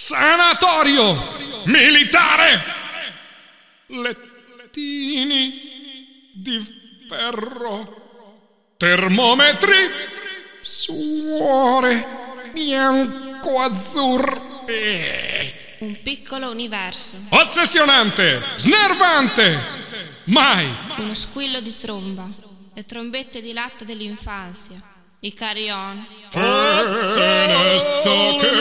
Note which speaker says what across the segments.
Speaker 1: sanatorio militare, lettini di ferro, termometri, suore bianco-azzurro.
Speaker 2: Un piccolo universo.
Speaker 1: Ossessionante, snervante, mai.
Speaker 2: Uno squillo di tromba, le trombette di latte dell'infanzia, i carillon.
Speaker 1: Fenesto che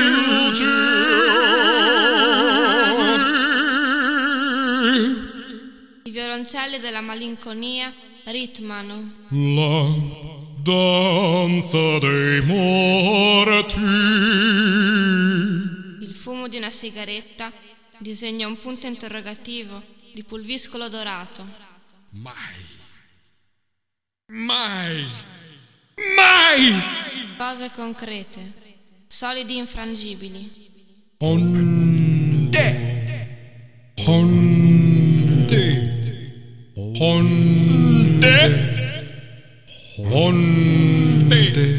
Speaker 2: I violoncelli della malinconia ritmano.
Speaker 1: la danza dei morti.
Speaker 2: Il fumo di una sigaretta disegna un punto interrogativo di pulviscolo dorato.
Speaker 1: Mai, mai, mai.
Speaker 2: Cose concrete, solidi infrangibili.
Speaker 1: Onde, onde, onde, onde,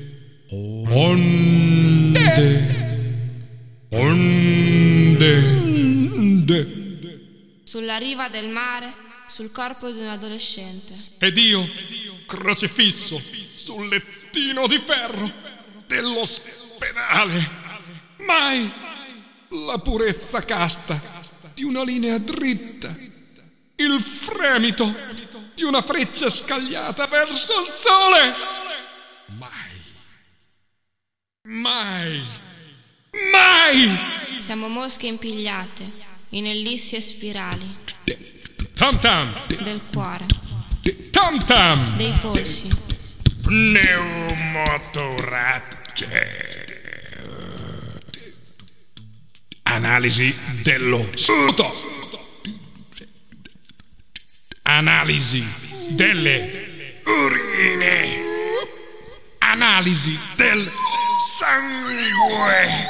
Speaker 1: onde.
Speaker 2: Sulla riva del mare, sul corpo di un adolescente.
Speaker 1: Ed io, crocifisso sul lettino di ferro dell'ospedale. Mai la purezza casta di una linea dritta, il fremito di una freccia scagliata verso il sole. Mai, mai, mai.
Speaker 2: Siamo mosche impigliate in ellissi e spirali
Speaker 1: Tam tam,
Speaker 2: del cuore,
Speaker 1: tam tam.
Speaker 2: dei polsi.
Speaker 1: Pneumotoracce. Analisi dello sputo. Analisi delle urine. Analisi del sangue.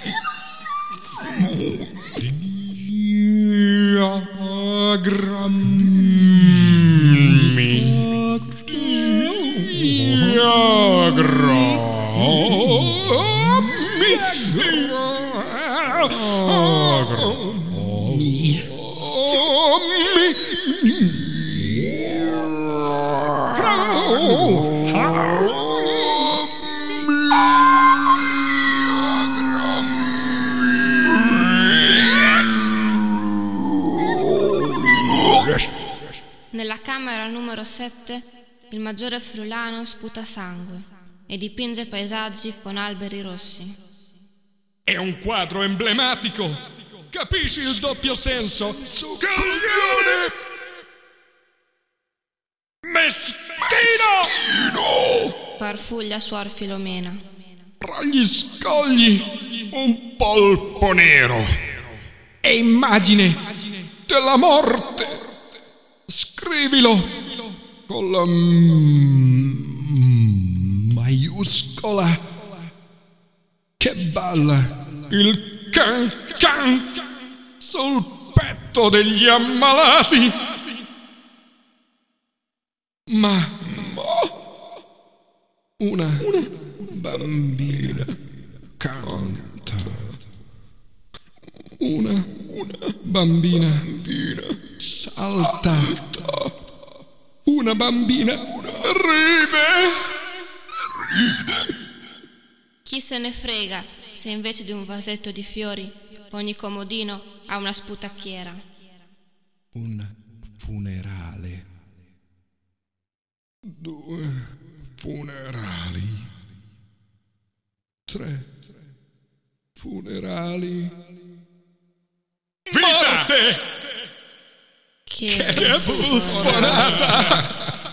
Speaker 2: Nella camera numero 7 il maggiore Friulano sputa sangue e dipinge paesaggi con alberi rossi.
Speaker 1: È un quadro emblematico. Capisci il doppio senso? Scaglione! Meschino!
Speaker 2: Farfuglia suor Filomena.
Speaker 1: Tra gli scogli un polpo nero. È immagine della morte. Scrivilo con la maiuscola che balla il can can sul petto degli ammalati. Ma una bambina canta. Una bambina salta. Una bambina ride.
Speaker 2: Chi se ne frega se invece di un vasetto di fiori ogni comodino ha una sputacchiera.
Speaker 1: Un funerale. 2 funerali. 3 funerali. Morte!
Speaker 2: Che
Speaker 1: Che buffonata!